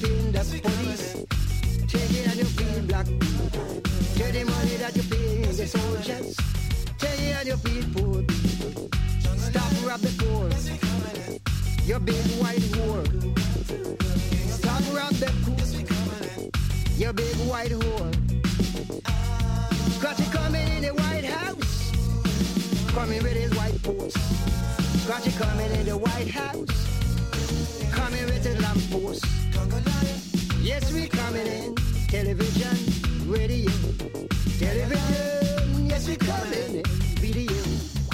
paying the police. Take it and you feel black people. Take the money that you pay the soldiers. Take it and you feel poor people. Stop rob the poor. Your big white whore. Stop rob the poor. Your big white whore. Scotty coming in the White House. Coming with his white post. Scotty coming in the White House. Coming with his lamp post. Yes, we coming in. Television, radio. Television, yes, we coming in. Video.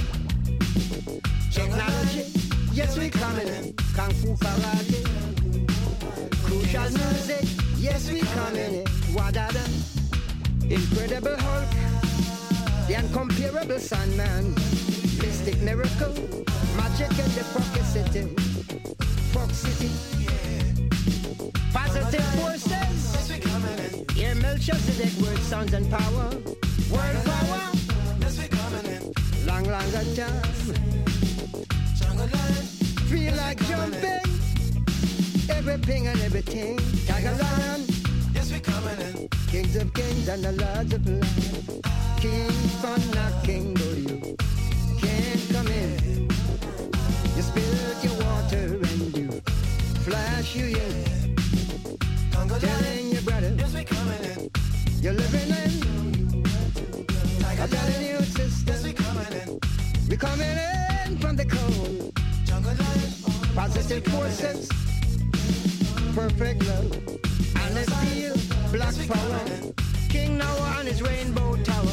Technology, yes, we coming in. Kung Fu Karate. Crucial music, yes, we coming in. Wadada. Incredible Hulk. The incomparable Sandman. Mystic Miracle. Magic in the Pocket City. Fox City. Positive forces. Here Melchizedek word, sounds and power. World power. Long time. Feel like jumping. Everything and everything. Tiger Lion. Kings of kings and the lords of lords. King for knocking, but you can't come in. You spilled your water and you flash you in. Telling your brother, you're living in. I'm telling you, sister, we're coming in from the cold. Positive forces, perfect love, and the steel, black power. King Noah and his rainbow tower.